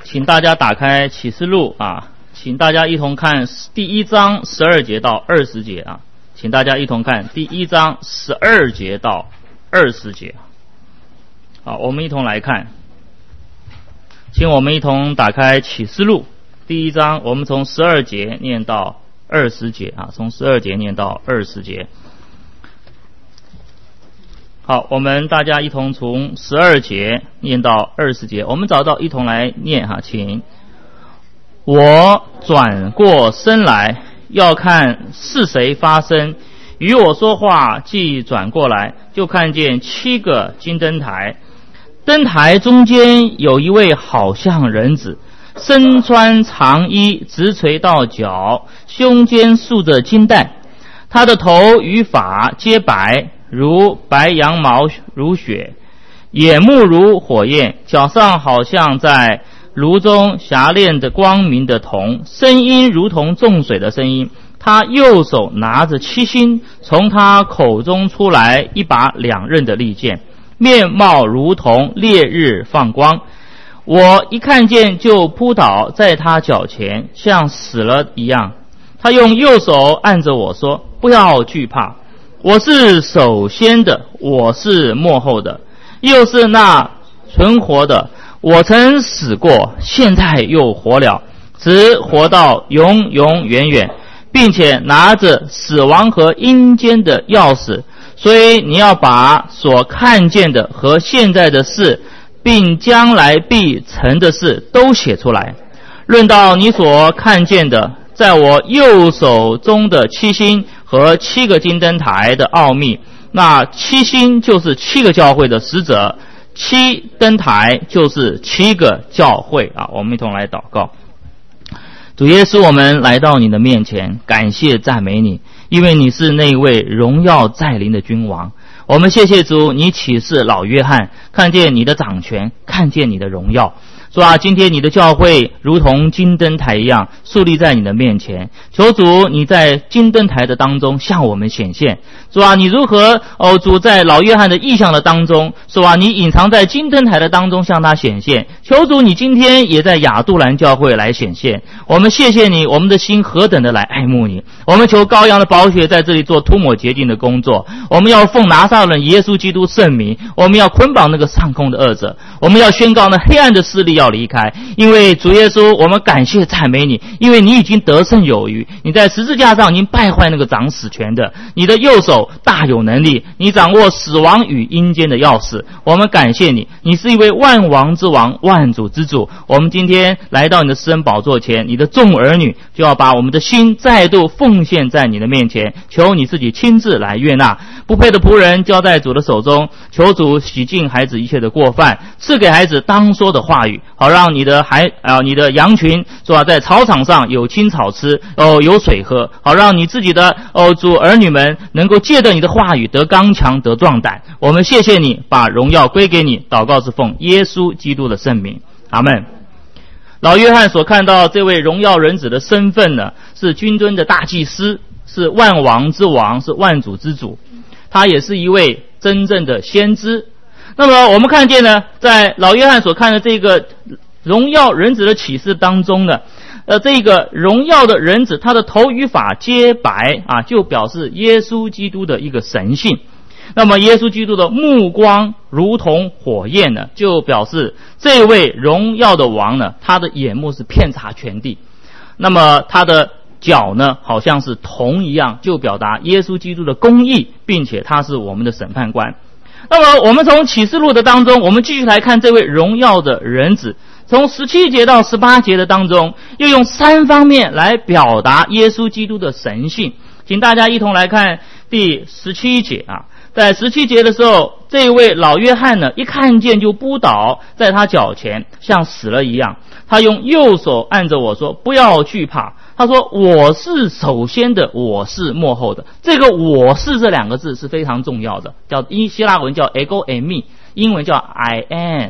请大家打开启示录啊，请大家一同看第1章12节到20节啊，请大家一同看第1章12节到20节。好，我们一同来看，请我们一同打开启示录第1章，我们从12节念到20节啊，从12节念到20节。好，我们大家一同从12节念到20节，我们找到一同来念哈，请。我转过身来，要看是谁发声，与我说话，既转过来，就看见7个金灯台，灯台中间有一位好像人子，身穿长衣，直垂到脚，胸间束着金带，他的头与发皆白，如白羊毛如雪，眼目如火焰，脚上好像在炉中霞炼的光明的铜，声音如同众水的声音。他右手拿着7星，从他口中出来一把2刃的利剑，面貌如同烈日放光。我一看见就扑倒在他脚前，像死了一样。他用右手按着我说，不要惧怕，我是首先的，我是末后的，又是那存活的。我曾死过，现在又活了，直活到永永远远，并且拿着死亡和阴间的钥匙。所以你要把所看见的和现在的事，并将来必成的事都写出来。论到你所看见的，在我右手中的7星和7个金灯台的奥秘，那7星就是7个教会的使者，7灯台就是7个教会啊！我们一同来祷告。主耶稣，我们来到你的面前，感谢赞美你，因为你是那位荣耀在临的君王。我们谢谢主，你启示老约翰看见你的掌权，看见你的荣耀。主啊，今天你的教会如同金灯台一样树立在你的面前，求主你在金灯台的当中向我们显现。主啊，你如何主在老约翰的异象的当中，主啊，你隐藏在金灯台的当中向他显现。求主你今天也在亚杜兰教会来显现。我们谢谢你，我们的心何等的来爱慕你。我们求羔羊的宝血在这里做涂抹洁净的工作。我们要奉拿撒勒人耶稣基督圣名，我们要捆绑那个上空的恶者，我们要宣告那黑暗的势力要离开。因为主耶稣，我们感谢赞美你，因为你已经得胜有余，你在十字架上已经败坏那个掌死权的，你的右手大有能力，你掌握死亡与阴间的钥匙。我们感谢你，你是一位万王之王，万主之主。我们今天来到你的施恩宝座前，你的众儿女就要把我们的心再度奉献在你的面前，求你自己亲自来悦纳。不配的仆人交在主的手中，求主洗净孩子一切的过犯，赐给孩子当说的话语，好让你的羊群是吧，在草场上有青草吃，有水喝，好让你自己的主儿女们能够借着你的话语得刚强，得壮胆。我们谢谢你，把荣耀归给你。祷告是奉耶稣基督的圣名，阿们。老约翰所看到这位荣耀人子的身份呢，是君尊的大祭司，是万王之王，是万主之主，他也是一位真正的先知。那么我们看见呢，在老约翰所看的这个荣耀人子的启示当中呢，这个荣耀的人子，他的头与发皆白啊，就表示耶稣基督的一个神性。那么耶稣基督的目光如同火焰呢，就表示这位荣耀的王呢，他的眼目是遍察全地。那么他的脚呢，好像是铜一样，就表达耶稣基督的公义，并且他是我们的审判官。那么我们从启示录的当中，我们继续来看这位荣耀的人子。从17节到18节的当中，又用3方面来表达耶稣基督的神性。请大家一同来看第17节啊。在17节的时候，这位老约翰呢，一看见就扑倒在他脚前，像死了一样。他用右手按着我说，不要惧怕。他说，我是首先的，我是末后的。这个我是这2个字是非常重要的，叫希腊文叫 ego eimi， 英文叫 I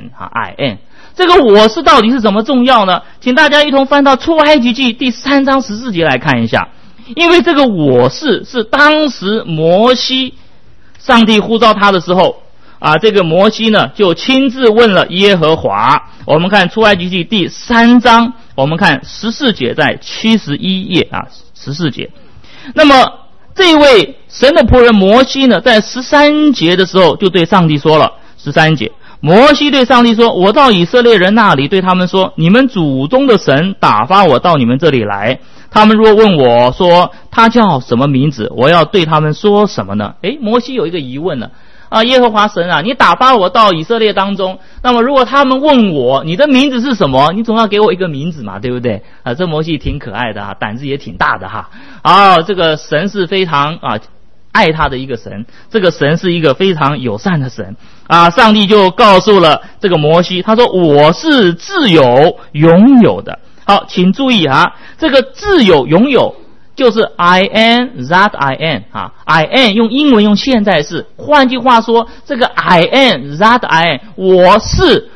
am。这个我是到底是怎么重要呢？请大家一同翻到出埃及记第3章14节来看一下。因为这个我是当时摩西上帝呼召他的时候， 这个摩西呢就亲自问了耶和华。我们看出埃及记第3章，我们看14节，在71页14节。那么这位神的仆人摩西呢，在13节的时候就对上帝说了。13节，摩西对上帝说，我到以色列人那里，对他们说，你们祖宗的神打发我到你们这里来，他们若问我说他叫什么名字，我要对他们说什么呢？摩西有一个疑问呢，耶和华神你打发我到以色列当中，那么如果他们问我你的名字是什么，你总要给我一个名字嘛，对不对？这摩西挺可爱的胆子也挺大的这个神是非常爱他的一个神，这个神是一个非常友善的神上帝就告诉了这个摩西，他说我是自有永有的。好，请注意这个自有永有就是 I am that I am I am 用英文用现在式，换句话说，这个 I am that I am 我是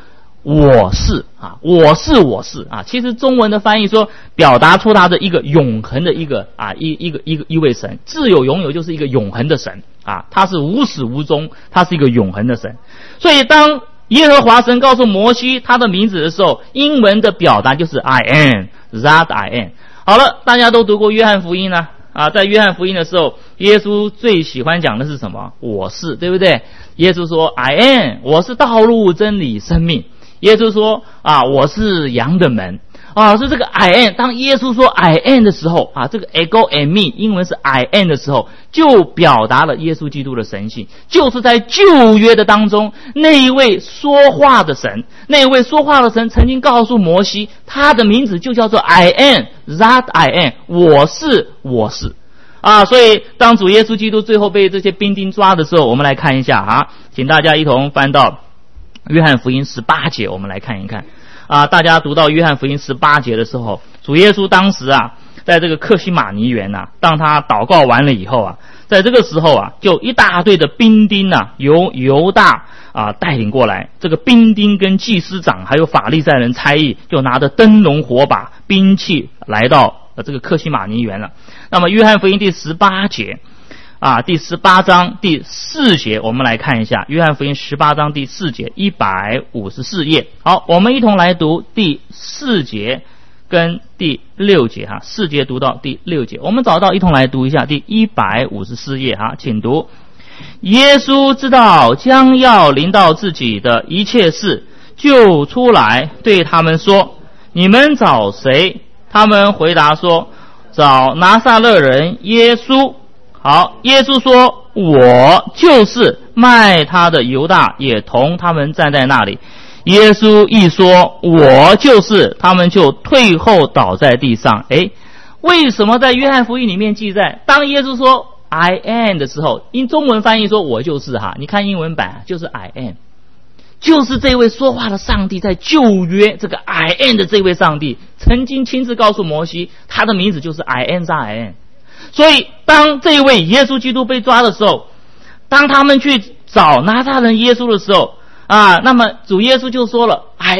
其实中文的翻译说表达出他的一个永恒的一位神，自有永有就是一个永恒的神他是无始无终，他是一个永恒的神。所以当耶和华神告诉摩西他的名字的时候，英文的表达就是 I am that I am。 好了，大家都读过约翰福音在约翰福音的时候，耶稣最喜欢讲的是什么？我是，对不对？耶稣说 I am， 我是道路真理生命。耶稣说我是羊的门所以这个 I am， 当耶稣说 I am 的时候这个 ego and me 英文是 I am 的时候，就表达了耶稣基督的神性，就是在旧约的当中那一位说话的神，那一位说话的神曾经告诉摩西，他的名字就叫做 I am that I am， 我是所以当主耶稣基督最后被这些兵丁抓的时候，我们来看一下请大家一同翻到约翰福音18节，我们来看一看大家读到约翰福音18节的时候，主耶稣当时在这个客西马尼园当他祷告完了以后在这个时候就一大队的兵丁由犹大带领过来，这个兵丁跟祭司长还有法利赛人差役就拿着灯笼火把兵器来到这个客西马尼园了。那么约翰福音第18节第18章第4节，我们来看一下约翰福音18章第4节154页。好，我们一同来读第4节跟第6节4节读到第6节，我们找到一同来读一下第154页请读。耶稣知道将要临到自己的一切事，就出来对他们说，你们找谁？他们回答说，找拿撒勒人耶稣。好，耶稣说，我就是。卖他的犹大也同他们站在那里。耶稣一说我就是，他们就退后倒在地上。为什么在约翰福音里面记载，当耶稣说 I am 的时候，因中文翻译说我就是你看英文版就是 I am， 就是这位说话的上帝在旧约这个 I am 的这位上帝曾经亲自告诉摩西，他的名字就是 I am that I am。所以当这位耶稣基督被抓的时候，当他们去找拿撒勒人耶稣的时候那么主耶稣就说了 I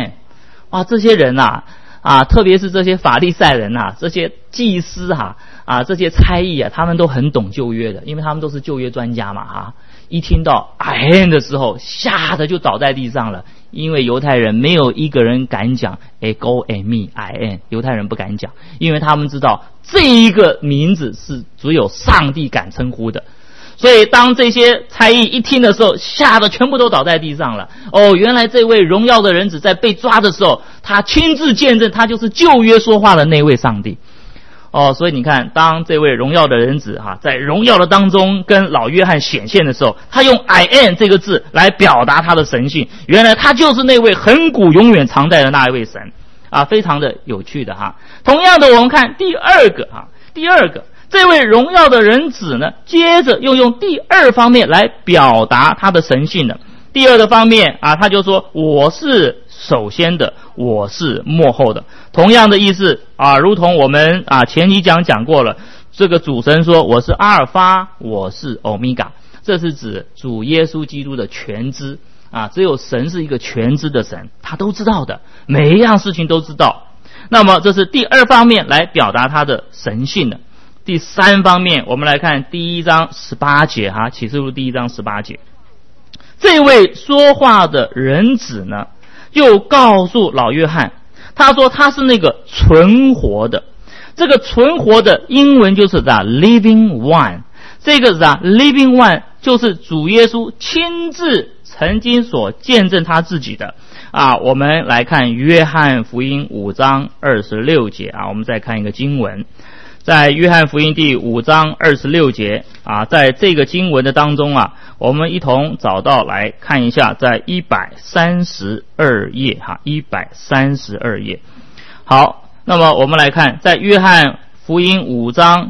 am。 这些人特别是这些法利赛人这些祭司这些差役他们都很懂旧约的，因为他们都是旧约专家嘛一听到 I am 的时候，吓得就倒在地上了，因为犹太人没有一个人敢讲 ego and me I am， 犹太人不敢讲，因为他们知道这一个名字是只有上帝敢称呼的。所以当这些差役一听的时候，吓得全部都倒在地上了。原来这位荣耀的人子在被抓的时候，他亲自见证他就是旧约说话的那位上帝。所以你看，当这位荣耀的人子在荣耀的当中跟老约翰显现的时候，他用 I am 这个字来表达他的神性，原来他就是那位亘古永远常在的那一位神非常的有趣的同样的，我们看第二个这位荣耀的人子呢，接着又用第二方面来表达他的神性的。第二个方面他就说我是首先的，我是末后的。同样的意思如同我们前几讲过了，这个主神说我是阿尔法，我是欧米伽，这是指主耶稣基督的全知只有神是一个全知的神，他都知道的，每一样事情都知道。那么这是第二方面来表达他的神性的。第三方面，我们来看第1章18节启示录第1章18节。 这位说话的人子呢，又告诉老约翰，他说他是那个存活的。这个存活的英文就是 the living one， 这个 the living one 就是主耶稣亲自曾经所见证他自己的我们来看约翰福音5章26节我们再看一个经文，在约翰福音第5章26节在这个经文的当中我们一同找到来看一下，在132页132页。好，那么我们来看在约翰福音5章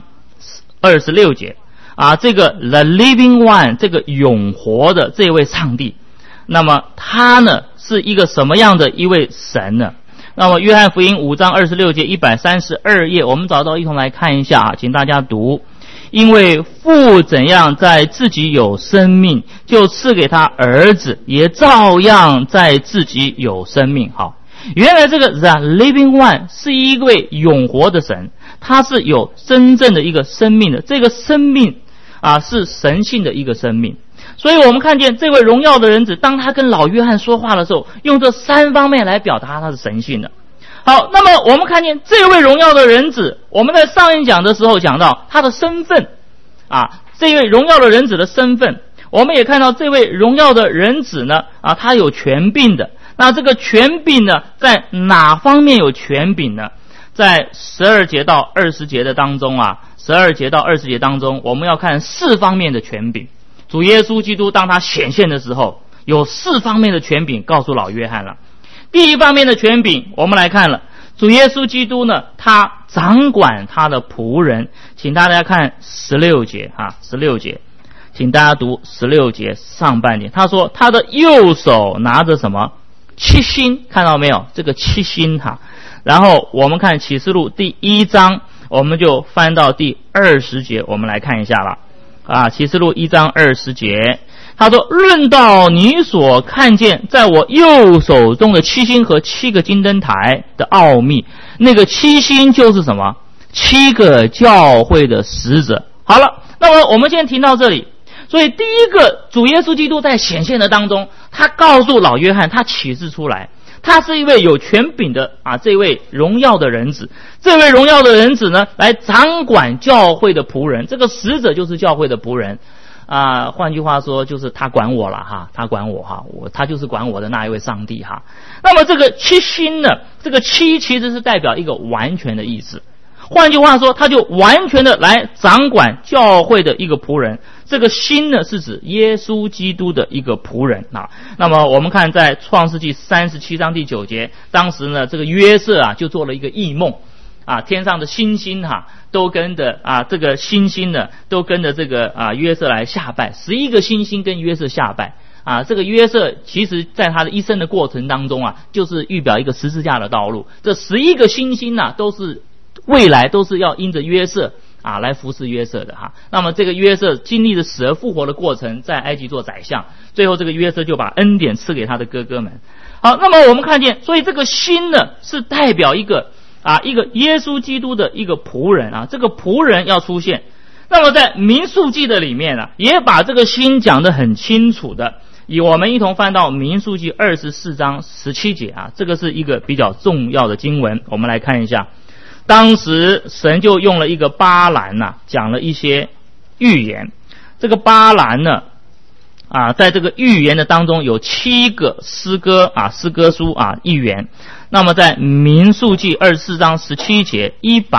26节这个 the living one 这个永活的这位上帝，那么他呢是一个什么样的一位神呢？那么约翰福音5章26节132页，我们找到一同来看一下请大家读。因为父怎样在自己有生命，就赐给他儿子，也照样在自己有生命。好，原来这个 The Living One 是一位永活的神，他是有真正的一个生命的，这个生命是神性的一个生命。所以我们看见这位荣耀的人子，当他跟老约翰说话的时候，用这3方面来表达他是神性的。好，那么我们看见这位荣耀的人子，我们在上一讲的时候讲到他的身份这位荣耀的人子的身份，我们也看到这位荣耀的人子呢他有权柄的。那这个权柄呢，在哪方面有权柄呢？在12节到20节的当中12节到20节当中，我们要看4方面的权柄。主耶稣基督当他显现的时候，有4方面的权柄告诉老约翰了。第一方面的权柄，我们来看了，主耶稣基督呢，他掌管他的仆人。请大家看16节16节，请大家读16节上半节。他说他的右手拿着什么？7星，看到没有？这个7星然后我们看启示录第1章，我们就翻到第20节，我们来看一下了启示录1章20节，他说论到你所看见在我右手中的7星和7个金灯台的奥秘，那个7星就是什么？7个教会的使者。好了，那么我们先停到这里。所以第一个，主耶稣基督在显现的当中，他告诉老约翰，他启示出来，他是一位有权柄的这位荣耀的人子。这位荣耀的人子呢，来掌管教会的仆人，这个使者就是教会的仆人换句话说，就是他管我了他管我他就是管我的那一位上帝那么这个7星呢，这个7其实是代表一个完全的意思。换句话说，他就完全的来掌管教会的一个仆人。这个星呢，是指耶稣基督的一个仆人那么我们看在创世纪37章第9节，当时呢，这个约瑟就做了一个异梦天上的星星都跟着这个星星呢，都跟着这个约瑟来下拜。11个星星跟约瑟下拜这个约瑟其实在他的一生的过程当中就是预表一个十字架的道路。这11个星星都是未来都是要因着约瑟来服侍约瑟的那么这个约瑟经历了死而复活的过程，在埃及做宰相，最后这个约瑟就把恩典赐给他的哥哥们。好，那么我们看见，所以这个星呢，是代表一个耶稣基督的一个仆人这个仆人要出现。那么在民数记的里面也把这个星讲得很清楚的。我们一同翻到民数记24章17节这个是一个比较重要的经文，我们来看一下。当时神就用了一个巴兰讲了一些预言。这个巴兰呢在这个预言的当中有7个诗歌诗歌书预言。那么在民数记24章17节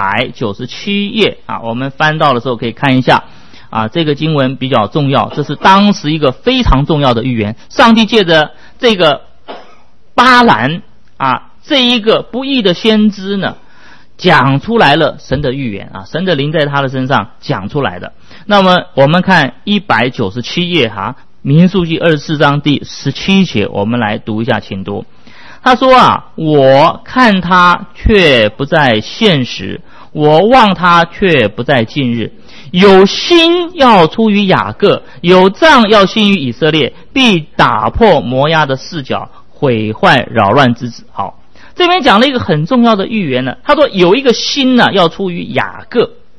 197页我们翻到的时候可以看一下这个经文比较重要，这是当时一个非常重要的预言。上帝借着这个巴兰这一个不义的先知呢，讲出来了神的预言神的灵在他的身上讲出来的。那么我们看197页民数记24章第17节，我们来读一下，请读。他说我看他却不在现实，我望他却不在近日。有星要出于雅各，有杖要兴于以色列，必打破摩押的四角，毁坏扰乱之子。好，这边讲了一个很重要的预言呢。他说有一个星要出于雅各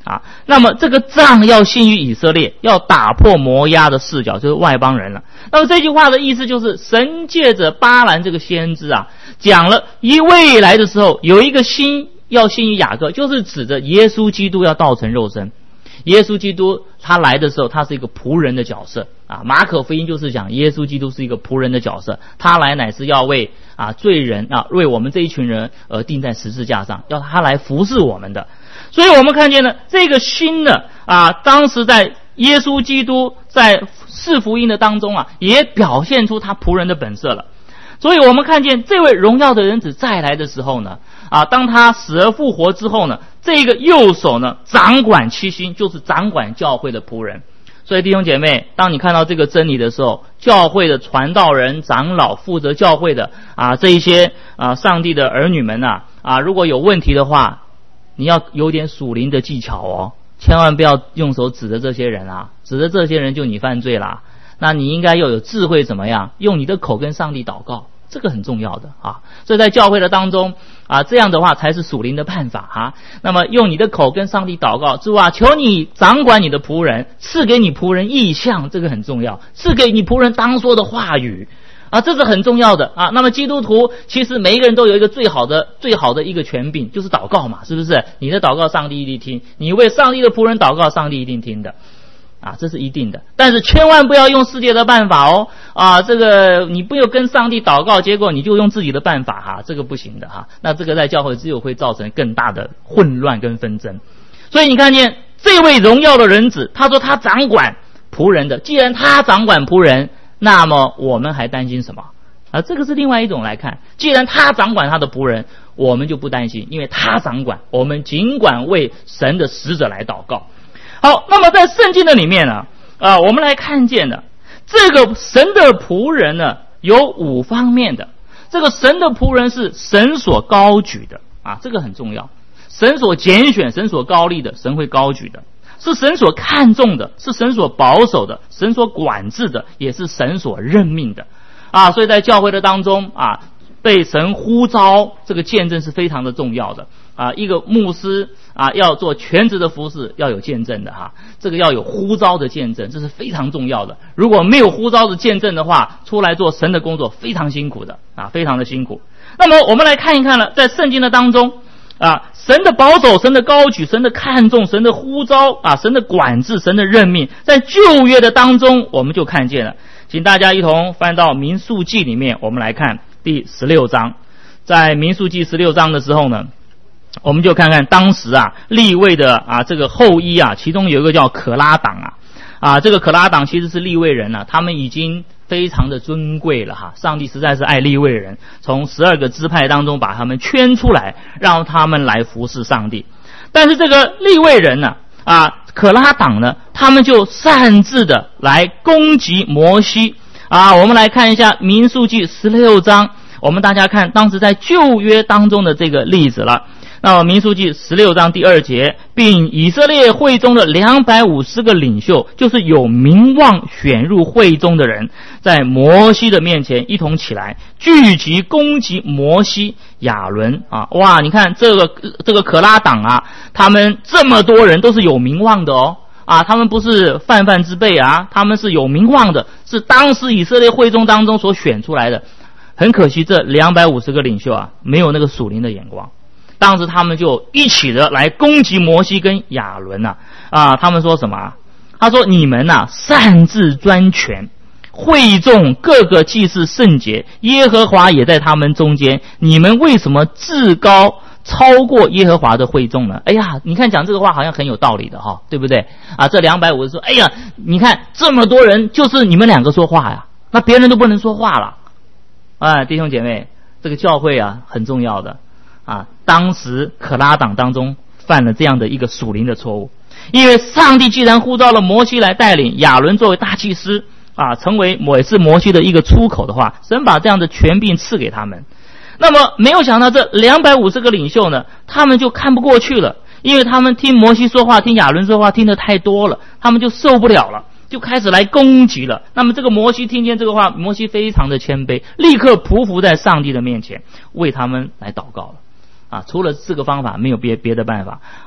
啊。那么这个杖要兴于以色列，要打破摩押的视角，就是外邦人了。那么这句话的意思就是，神借着巴兰这个先知啊，讲了未来的时候有一个心要兴于雅各，就是指着耶稣基督要道成肉身。耶稣基督他来的时候，他是一个仆人的角色啊。马可福音就是讲耶稣基督是一个仆人的角色，他来乃是要为罪人为我们这一群人而钉在十字架上，要他来服侍我们的。所以我们看见呢，这个心呢当时在耶稣基督在四福音的当中也表现出他仆人的本色了。所以我们看见这位荣耀的人子再来的时候呢当他死而复活之后呢，这个右手呢掌管七星，就是掌管教会的仆人。所以弟兄姐妹，当你看到这个真理的时候，教会的传道人、长老、负责教会的这一些上帝的儿女们如果有问题的话，你要有点属灵的技巧哦，千万不要用手指着这些人指着这些人就你犯罪啦。那你应该要有智慧，怎么样用你的口跟上帝祷告，这个很重要的所以在教会的当中这样的话才是属灵的办法那么用你的口跟上帝祷告，主求你掌管你的仆人，赐给你仆人意象，这个很重要，赐给你仆人当说的话语这是很重要的那么基督徒其实每一个人都有一个最好的一个权柄，就是祷告嘛，是不是？你的祷告上帝一定听，你为上帝的仆人祷告，上帝一定听的这是一定的。但是千万不要用世界的办法这个你不要跟上帝祷告，结果你就用自己的办法这个不行的那这个在教会只有会造成更大的混乱跟纷争。所以你看见这位荣耀的人子，他说他掌管仆人的，既然他掌管仆人，那么我们还担心什么这个是另外一种来看，既然他掌管他的仆人，我们就不担心，因为他掌管，我们尽管为神的使者来祷告。好，那么在圣经的里面呢我们来看见的这个神的仆人呢有5方面的。这个神的仆人是神所高举的这个很重要，神所拣选，神所高立的，神会高举的，是神所看重的，是神所保守的，神所管制的，也是神所任命的所以在教会的当中被神呼召，这个见证是非常的重要的一个牧师要做全职的服事，要有见证的这个要有呼召的见证，这是非常重要的。如果没有呼召的见证的话，出来做神的工作非常辛苦的非常的辛苦。那么我们来看一看了，在圣经的当中神的保守，神的高举，神的看重，神的呼召神的管制，神的任命，在旧约的当中我们就看见了。请大家一同翻到民数记里面，我们来看第16章。在民数记16章的时候呢，我们就看看当时利未的这个后裔其中有一个叫可拉党这个可拉党其实是利未人他们已经非常的尊贵了上帝实在是爱利未人，从12个支派当中把他们圈出来，让他们来服侍上帝。但是这个利未人呢可拉党呢，他们就擅自的来攻击摩西我们来看一下民数记16章，我们大家看当时在旧约当中的这个例子了。那么民数记16章第2节，并以色列会中的250个领袖，就是有名望选入会中的人，在摩西的面前一同起来，聚集攻击摩西、亚伦哇，你看这个可拉党他们这么多人都是有名望的他们不是泛泛之辈他们是有名望的，是当时以色列会中当中所选出来的。很可惜这250个领袖没有那个属灵的眼光，当时他们就一起的来攻击摩西跟亚伦他们说什么他说你们擅自专权，会众各个祭祀圣洁，耶和华也在他们中间，你们为什么至高超过耶和华的会众呢？哎呀，你看讲这个话好像很有道理的对不对这250说，哎呀，你看这么多人就是你们2个说话那别人都不能说话了弟兄姐妹，这个教会很重要的当时可拉党当中犯了这样的一个属灵的错误，因为上帝既然呼召了摩西来带领亚伦作为大祭司成为也是摩西的一个出口的话，神把这样的权柄赐给他们。那么没有想到这250个领袖呢，他们就看不过去了，因为他们听摩西说话，听亚伦说话听得太多了，他们就受不了了，就开始来攻击了。那么这个摩西听见这个话，摩西非常的谦卑，立刻匍匐在上帝的面前，为他们来祷告了除了这个方法没有别的办法。好了，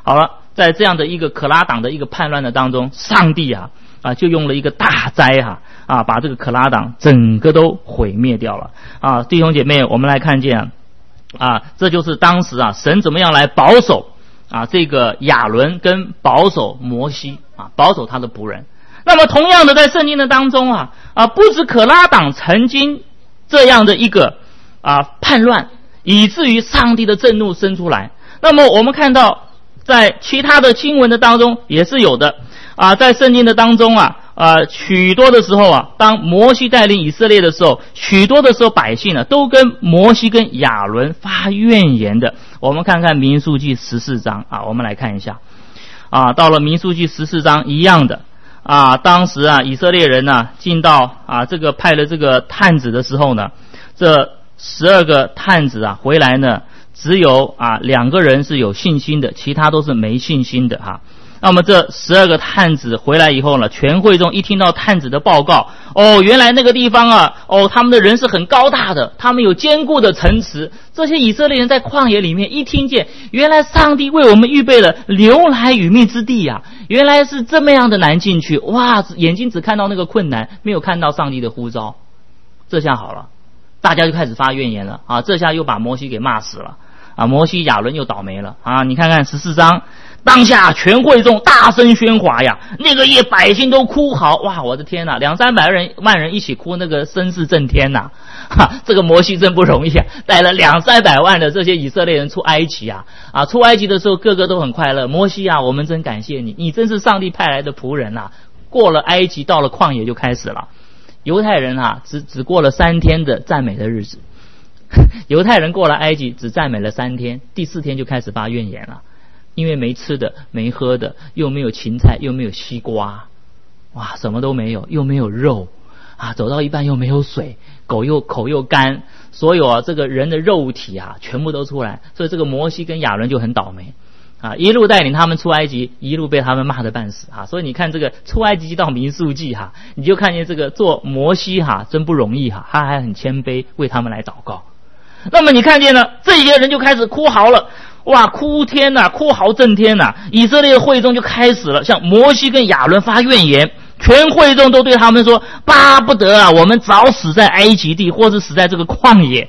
在这样的一个可拉党的一个叛乱的当中，上帝就用了一个大灾把这个可拉党整个都毁灭掉了弟兄姐妹，我们来看见这就是当时神怎么样来保守这个亚伦跟保守摩西保守他的仆人。那么同样的，在圣经的当中不止可拉党曾经这样的一个叛乱，以至于上帝的震怒生出来。那么我们看到在其他的经文的当中也是有的在圣经的当中许多的时候当摩西带领以色列的时候，许多的时候百姓都跟摩西跟亚伦发怨言的。我们看看民数记14章我们来看一下到了民数记14章一样的当时以色列人进到这个派了这个探子的时候呢，这12个探子回来呢，只有2个人是有信心的，其他都是没信心的那么这12个探子回来以后呢，全会众一听到探子的报告，原来那个地方他们的人是很高大的，他们有坚固的城池。这些以色列人在旷野里面一听见，原来上帝为我们预备了流奶与蜜之地原来是这么样的难进去，眼睛只看到那个困难，没有看到上帝的呼召。这下好了，大家就开始发怨言了这下又把摩西给骂死了摩西亚伦又倒霉了你看看14章，当下全会众大声喧哗那个夜百姓都哭嚎，我的天200-300万人一起哭，那个声势震天这个摩西真不容易带了200-300万的这些以色列人出埃及出埃及的时候个个都很快乐。摩西我们真感谢你，你真是上帝派来的仆人过了埃及，到了旷野就开始了。犹太人只过了3天的赞美的日子，犹太人过了埃及只赞美了3天，第4天就开始发怨言了，因为没吃的没喝的，又没有芹菜又没有西瓜什么都没有，又没有肉走到一半又没有水，口又干，所有这个人的肉体全部都出来。所以这个摩西跟亚伦就很倒霉一路带领他们出埃及，一路被他们骂得半死所以你看这个出埃及记到民数记你就看见这个做摩西真不容易他还很谦卑，为他们来祷告。那么你看见了，这些人就开始哭嚎了，哭天哭嚎震天以色列会众就开始了向摩西跟亚伦发怨言，全会众都对他们说，巴不得我们早死在埃及地，或是死在这个旷野。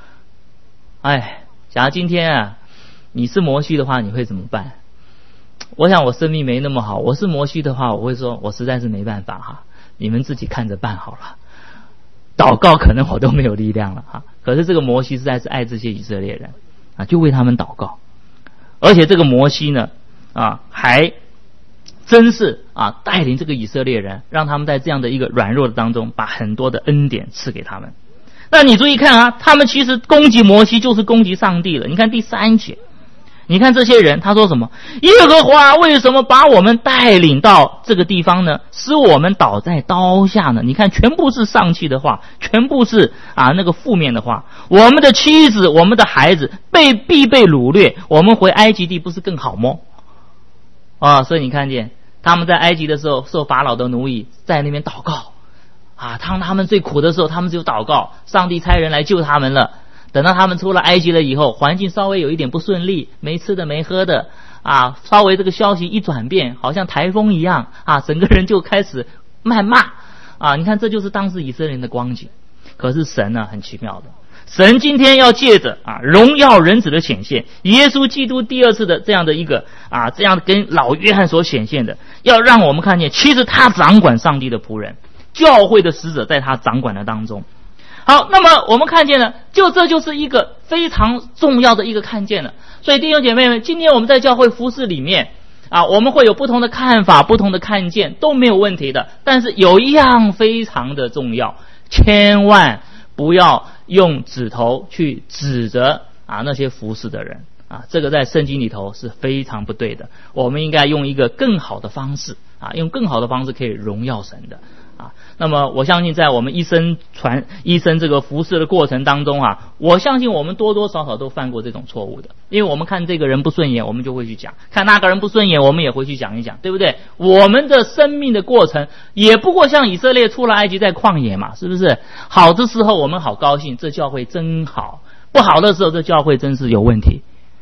假如今天你是摩西的话，你会怎么办？我想我生命没那么好，我是摩西的话，我会说我实在是没办法你们自己看着办好了，祷告可能我都没有力量了可是这个摩西实在是爱这些以色列人就为他们祷告。而且这个摩西呢还真是带领这个以色列人，让他们在这样的一个软弱的当中，把很多的恩典赐给他们。那你注意看他们其实攻击摩西就是攻击上帝了。你看第3节，你看这些人他说什么？耶和华为什么把我们带领到这个地方呢？使我们倒在刀下呢？你看全部是丧气的话，全部是那个负面的话。我们的妻子我们的孩子必被掳掠，我们回埃及地不是更好吗？所以你看见他们在埃及的时候受法老的奴役，在那边祷告当他们最苦的时候，他们就祷告，上帝差人来救他们了。等到他们出了埃及了以后，环境稍微有一点不顺利，没吃的没喝的稍微这个消息一转变，好像台风一样整个人就开始谩骂你看这就是当时以色列人的光景。可是神很奇妙的，神今天要借着荣耀人子的显现，耶稣基督第2次的这样的一个这样跟老约翰所显现的，要让我们看见其实他掌管上帝的仆人，教会的使者在他掌管的当中。好，那么我们看见了，这就是一个非常重要的一个看见了。所以弟兄姐妹们，今天我们在教会服事里面我们会有不同的看法，不同的看见都没有问题的。但是有一样非常的重要，千万不要用指头去指责那些服事的人这个在圣经里头是非常不对的。我们应该用一个更好的方式用更好的方式可以荣耀神的那么我相信在我们一生这个服事的过程当中我相信我们多多少少都犯过这种错误的。因为我们看这个人不顺眼，我们就会去讲，看那个人不顺眼，我们也会去讲一讲，对不对？我们的生命的过程也不过像以色列出了埃及在旷野嘛，是不是？好的时候我们好高兴，这教会真好；不好的时候这教会真是有问题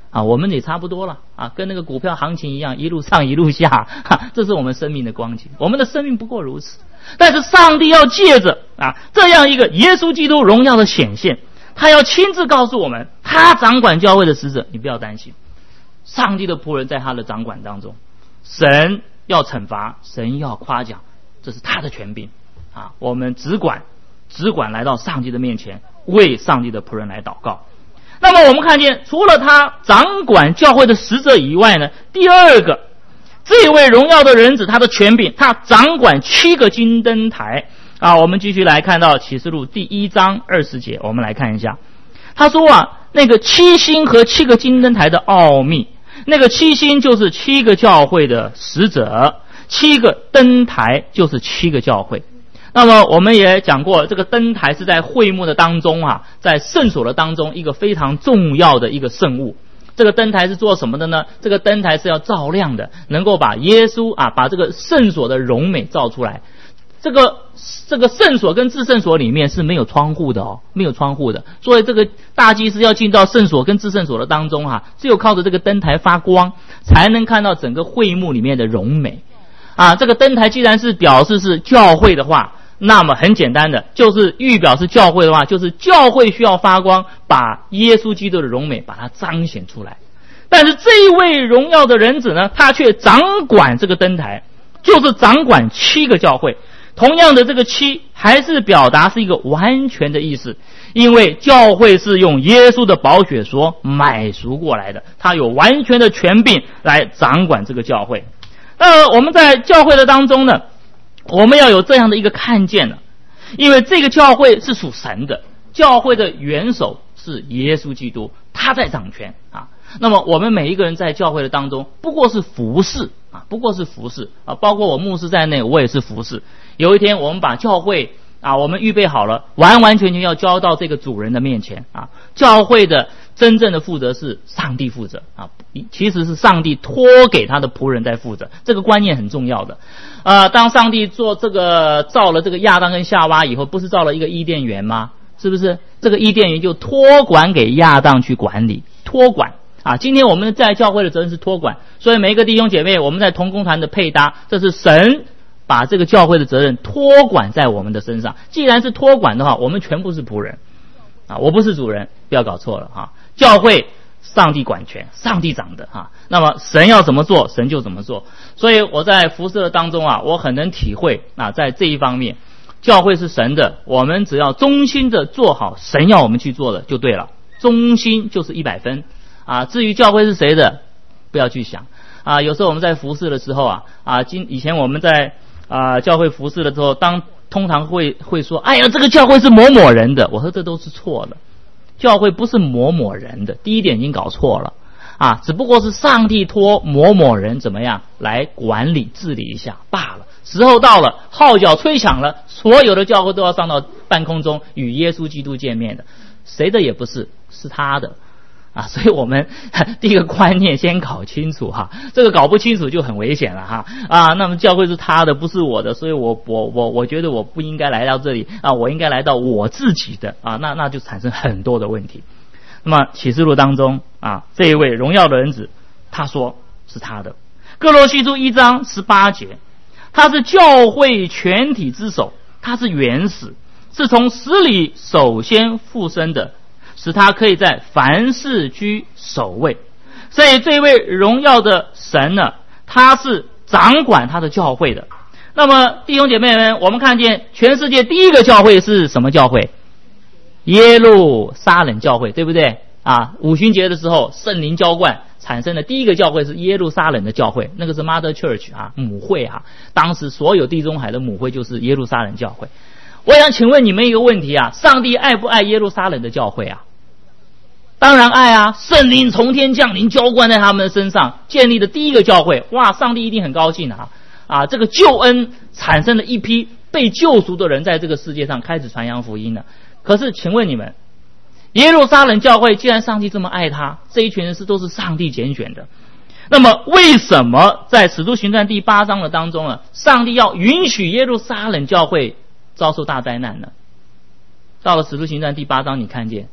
我们也差不多了跟那个股票行情一样，一路上一路下这是我们生命的光景，我们的生命不过如此。但是上帝要借着这样一个耶稣基督荣耀的显现，他要亲自告诉我们，他掌管教会的使者，你不要担心，上帝的仆人在他的掌管当中，神要惩罚，神要夸奖，这是他的权柄我们只管来到上帝的面前，为上帝的仆人来祷告。那么我们看见，除了他掌管教会的使者以外呢，第二个，这位荣耀的人子，他的权柄，他掌管7个金灯台我们继续来看到启示录第1章20节，我们来看一下。他说那个7星和7个金灯台的奥秘，那个7星就是7个教会的使者，7个灯台就是7个教会。那么我们也讲过，这个灯台是在会幕的当中在圣所的当中一个非常重要的一个圣物。这个灯台是做什么的呢？这个灯台是要照亮的，能够把耶稣把这个圣所的荣美照出来。这个圣所跟至圣所里面是没有窗户的没有窗户的，所以这个大祭司要进到圣所跟至圣所的当中只有靠着这个灯台发光，才能看到整个会幕里面的荣美这个灯台既然是表示是教会的话，那么很简单的，就是预表是教会的话，就是教会需要发光，把耶稣基督的荣美把它彰显出来。但是这一位荣耀的人子呢，他却掌管这个灯台，就是掌管7个教会。同样的，这个7还是表达是一个完全的意思，因为教会是用耶稣的宝血所买赎过来的，他有完全的权柄来掌管这个教会。我们在教会的当中呢，我们要有这样的一个看见因为这个教会是属神的，教会的元首是耶稣基督，他在掌权那么我们每一个人在教会的当中不过是服侍包括我牧师在内，我也是服侍。有一天我们把教会我们预备好了，完完全全要交到这个主人的面前教会的真正的负责是上帝负责其实是上帝托给他的仆人在负责，这个观念很重要的当上帝做这个造了这个亚当跟夏娃以后，不是造了一个伊甸园吗？是不是这个伊甸园就托管给亚当去管理，托管今天我们在教会的责任是托管，所以每一个弟兄姐妹，我们在同工团的配搭，这是神把这个教会的责任托管在我们的身上。既然是托管的话，我们全部是仆人我不是主人，不要搞错了教会上帝管权，上帝掌的那么神要怎么做，神就怎么做。所以我在服事的当中我很能体会在这一方面，教会是神的，我们只要忠心的做好神要我们去做的就对了，忠心就是100分至于教会是谁的，不要去想有时候我们在服事的时候以前我们在教会服事的时候，通常会说，哎呀，这个教会是某某人的。我说这都是错的，教会不是某某人的，第一点已经搞错了只不过是上帝托某某人怎么样来管理治理一下罢了。时候到了，号角吹响了，所有的教会都要上到半空中与耶稣基督见面的，谁的也不是，是他的所以我们第一个观念先搞清楚这个搞不清楚就很危险了那么教会是他的，不是我的，所以我觉得我不应该来到这里我应该来到我自己的那就产生很多的问题。那么启示录当中这一位荣耀的人子，他说是他的。哥罗西书1章18节，他是教会全体之首，他是原始，是从死里首先复生的，使他可以在凡事居首位。所以这位荣耀的神呢，他是掌管他的教会的。那么弟兄姐妹们，我们看见全世界第一个教会是什么教会？耶路撒冷教会，对不对五旬节的时候圣灵浇灌产生的第一个教会是耶路撒冷的教会，那个是 Mother Church 母会当时所有地中海的母会就是耶路撒冷教会。我想请问你们一个问题上帝爱不爱耶路撒冷的教会当然爱圣灵从天降临浇灌在他们的身上，建立的第一个教会，上帝一定很高兴这个救恩产生了一批被救赎的人在这个世界上开始传扬福音了。可是请问你们，耶路撒冷教会既然上帝这么爱他，这一群人都是上帝拣选的，那么为什么在使徒行传第8章的当中上帝要允许耶路撒冷教会遭受大灾难呢？到了使徒行传第8章，你看见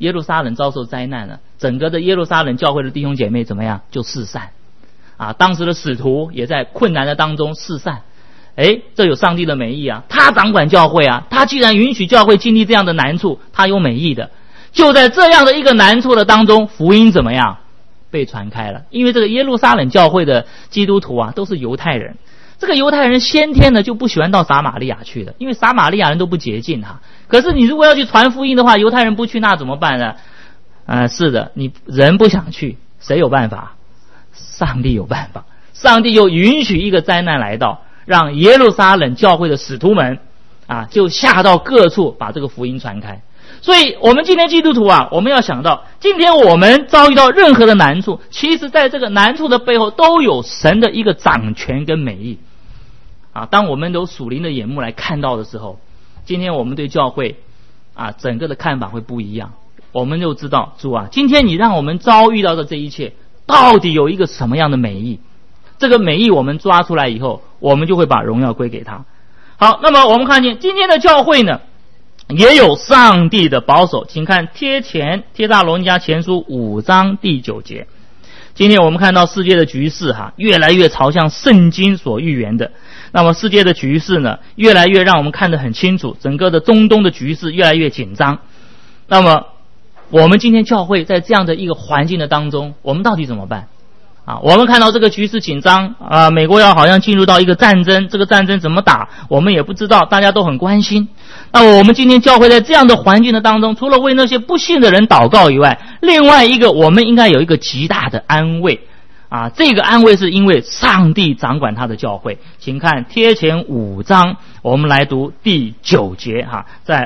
耶路撒冷遭受灾难了，整个的耶路撒冷教会的弟兄姐妹怎么样？就四散啊！当时的使徒也在困难的当中四散。这有上帝的美意啊！他掌管教会啊，他既然允许教会经历这样的难处，他有美意的。就在这样的一个难处的当中，福音怎么样？被传开了。因为这个耶路撒冷教会的基督徒啊，都是犹太人。这个犹太人先天呢就不喜欢到撒玛利亚去的，因为撒玛利亚人都不洁净啊。可是你如果要去传福音的话，犹太人不去，那怎么办呢？是的，你人不想去，谁有办法？上帝有办法。上帝又允许一个灾难来到，让耶路撒冷教会的使徒们就下到各处把这个福音传开。所以我们今天基督徒啊，我们要想到，今天我们遭遇到任何的难处，其实在这个难处的背后都有神的一个掌权跟美意当我们有属灵的眼目来看到的时候，今天我们对教会整个的看法会不一样。我们就知道主今天你让我们遭遇到的这一切到底有一个什么样的美意，这个美意我们抓出来以后，我们就会把荣耀归给他。好，那么我们看见今天的教会呢，也有上帝的保守。请看帖撒罗尼迦前书5章第9节。今天我们看到世界的局势越来越朝向圣经所预言的。那么世界的局势呢，越来越让我们看得很清楚，整个的中东的局势越来越紧张。那么我们今天教会在这样的一个环境的当中，我们到底怎么办我们看到这个局势紧张美国要好像进入到一个战争，这个战争怎么打我们也不知道，大家都很关心。那么我们今天教会在这样的环境的当中，除了为那些不信的人祷告以外，另外一个我们应该有一个极大的安慰这个安慰是因为上帝掌管他的教会。请看帖前5章，我们来读第9节在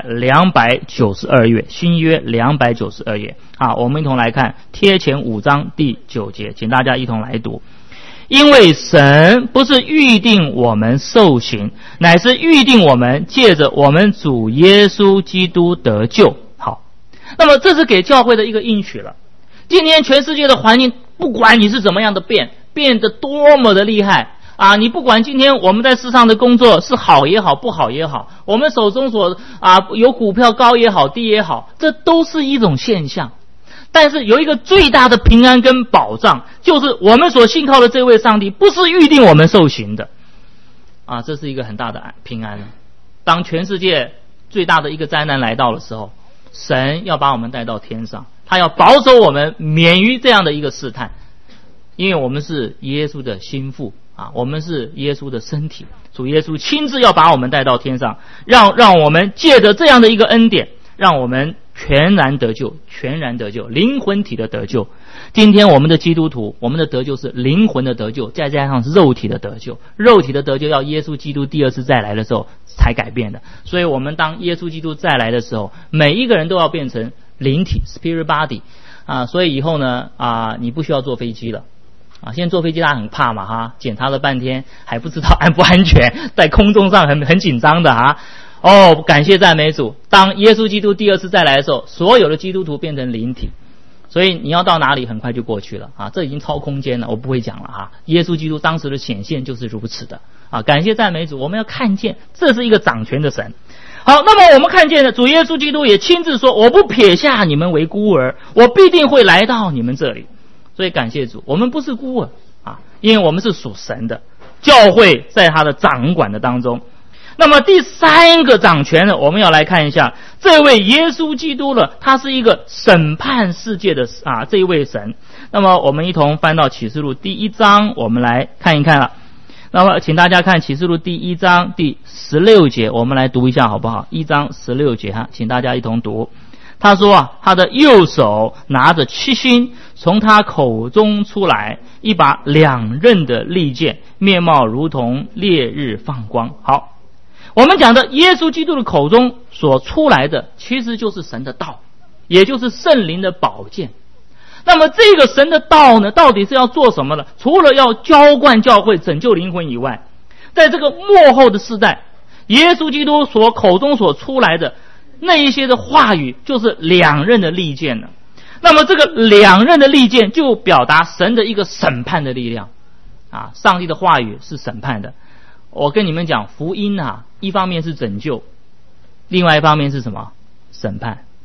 292页，新约292页我们一同来看帖前5章第9节，请大家一同来读。因为神不是预定我们受刑，乃是预定我们借着我们主耶稣基督得救。好，那么这是给教会的一个应许了。今天全世界的环境，不管你是怎么样的变得多么的厉害你不管今天我们在世上的工作是好也好不好也好，我们手中所有股票高也好低也好，这都是一种现象。但是有一个最大的平安跟保障，就是我们所信靠的这位上帝不是预定我们受刑的这是一个很大的平安。当全世界最大的一个灾难来到的时候，神要把我们带到天上，他要保守我们免于这样的一个试探，因为我们是耶稣的心腹我们是耶稣的身体，主耶稣亲自要把我们带到天上，让我们借着这样的一个恩典，让我们全然得救，灵魂体的得救。今天我们的基督徒，我们的得救是灵魂的得救，再加上肉体的得救。肉体的得救要耶稣基督第二次再来的时候才改变的。所以我们当耶稣基督再来的时候，每一个人都要变成灵体 spirit body 所以以后呢你不需要坐飞机了现在坐飞机大家很怕嘛检查了半天还不知道安不安全，在空中上很紧张的感谢赞美主，当耶稣基督第二次再来的时候，所有的基督徒变成灵体，所以你要到哪里很快就过去了这已经超空间了，我不会讲了耶稣基督当时的显现就是如此的感谢赞美主，我们要看见这是一个掌权的神。好，那么我们看见了主耶稣基督也亲自说，我不撇下你们为孤儿，我必定会来到你们这里。所以感谢主，我们不是孤儿因为我们是属神的，教会在他的掌管的当中。那么第三个掌权呢，我们要来看一下这位耶稣基督了，他是一个审判世界的这一位神。那么我们一同翻到启示录第1章，我们来看一看了。那么请大家看启示录第1章第16节，我们来读一下好不好？1章16节请大家一同读。他说他的右手拿着7星，从他口中出来一把2刃的利剑，面貌如同烈日放光。好，我们讲的耶稣基督的口中所出来的其实就是神的道，也就是圣灵的宝剑。那么这个神的道呢，到底是要做什么呢？除了要浇灌教会拯救灵魂以外，在这个末后的世代，耶稣基督所口中所出来的那一些的话语就是2刃的利剑了。那么这个2刃的利剑就表达神的一个审判的力量上帝的话语是审判的。我跟你们讲，福音一方面是拯救，另外一方面是什么？审判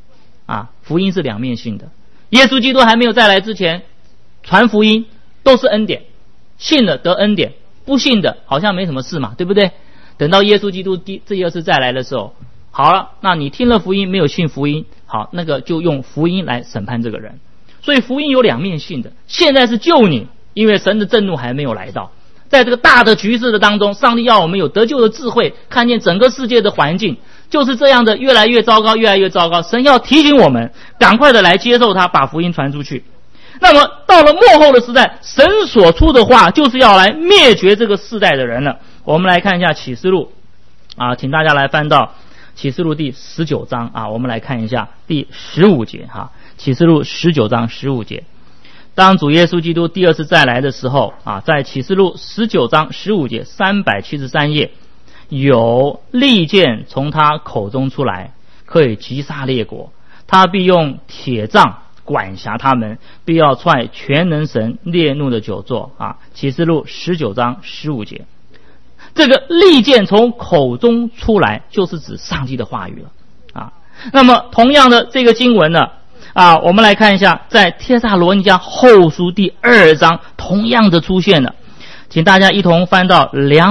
福音是两面性的。耶稣基督还没有再来之前，传福音都是恩典，信了得恩典，不信的好像没什么事嘛，对不对？等到耶稣基督第二次再来的时候，好了，那你听了福音没有信福音，好，那个就用福音来审判这个人。所以福音有两面性的，现在是救你，因为神的震怒还没有来到。在这个大的局势的当中，上帝要我们有得救的智慧，看见整个世界的环境就是这样的，越来越糟糕，越来越糟糕。神要提醒我们，赶快的来接受它，把福音传出去。那么到了末后的时代，神所出的话就是要来灭绝这个世代的人了。我们来看一下启示录请大家来翻到启示录第19章我们来看一下第15节启示录19章15节。当主耶稣基督第二次再来的时候在启示录19章15节373页，有利剑从他口中出来，可以击杀列国，他必用铁杖管辖他们，必要踹全能神烈怒的酒座启示录19章15节。这个利剑从口中出来，就是指上帝的话语了那么同样的这个经文呢我们来看一下，在帖撒罗尼迦后书第2章同样的出现了，请大家一同翻到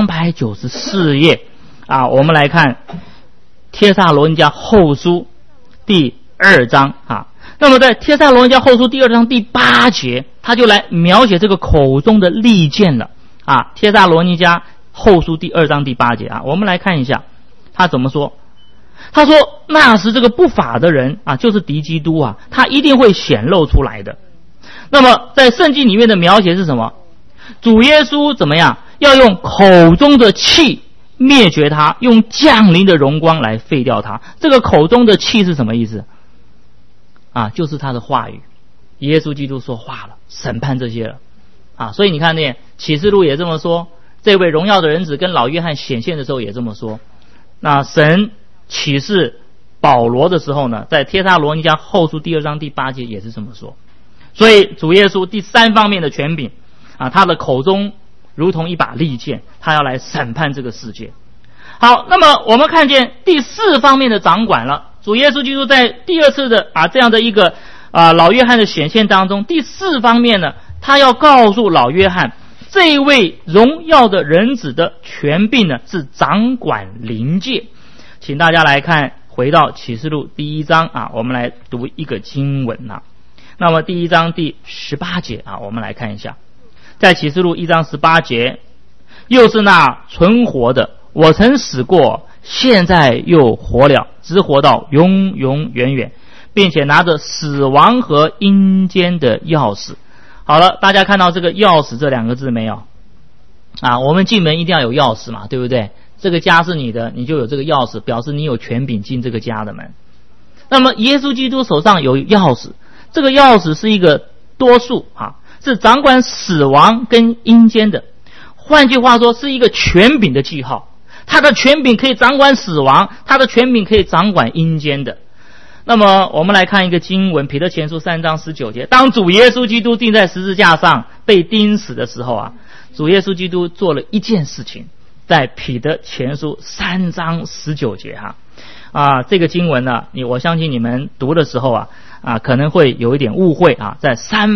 294页我们来看帖撒罗尼迦后书第2章那么在帖撒罗尼迦后书第2章第8节，他就来描写这个口中的利剑了帖撒罗尼迦后书第2章第8节我们来看一下他怎么说。他说那时这个不法的人就是敌基督他一定会显露出来的。那么在圣经里面的描写是什么？主耶稣怎么样？要用口中的气灭绝他，用降临的荣光来废掉他。这个口中的气是什么意思就是他的话语。耶稣基督说话了，审判这些了所以你看启示录也这么说，这位荣耀的人子跟老约翰显现的时候也这么说。那神启示保罗的时候呢，在帖撒罗尼迦后书第2章第8节也是这么说。所以主耶稣第3方面的权柄他的口中如同一把利剑，他要来审判这个世界。好，那么我们看见第4方面的掌管了。主耶稣基督在第2次的这样的一个老约翰的显现当中，第4方面呢，他要告诉老约翰，这一位荣耀的人子的权柄呢是掌管灵界。请大家来看，回到启示录第1章我们来读一个经文那么第1章第18节我们来看一下，在启示录1章18节，又是那存活的，我曾死过，现在又活了，直活到永永远远，并且拿着死亡和阴间的钥匙。好了，大家看到这个钥匙这2个字没有我们进门一定要有钥匙嘛，对不对？这个家是你的，你就有这个钥匙，表示你有权柄进这个家的门。那么耶稣基督手上有钥匙，这个钥匙是一个多数是掌管死亡跟阴间的。换句话说，是一个权柄的记号，他的权柄可以掌管死亡，他的权柄可以掌管阴间的。那么我们来看一个经文，彼得前书3章19节，当主耶稣基督钉在十字架上被钉死的时候主耶稣基督做了一件事情，在彼得前书3章19节这个经文呢，我相信你们读的时候可能会有一点误会在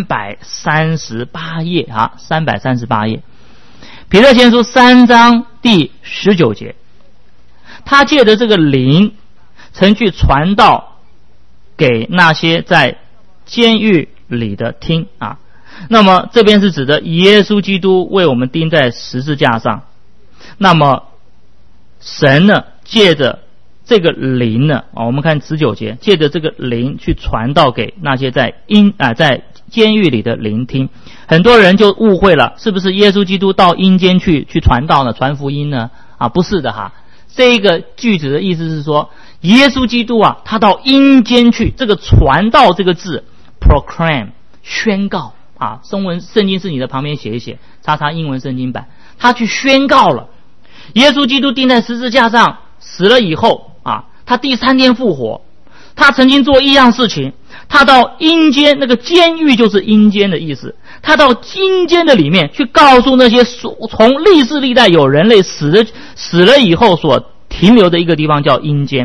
338页338页，彼得前书3章第19节，他借着这个灵曾去传道给那些在监狱里的听那么这边是指的耶稣基督为我们钉在十字架上。那么神呢，借着这个灵呢我们看19节，借着这个灵去传道给那些在监狱里的聆听。很多人就误会了，是不是耶稣基督到阴间去传道呢，传福音呢不是的这个句子的意思是说，耶稣基督他到阴间去，这个传道这个字 proclaim 宣告中文圣经是你的旁边写一写，查查英文圣经版，他去宣告了耶稣基督钉在十字架上死了以后他第3天复活，他曾经做一样事情，他到阴间，那个监狱就是阴间的意思，他到阴间的里面去告诉那些从历世历代有人类死了以后所停留的一个地方叫阴间。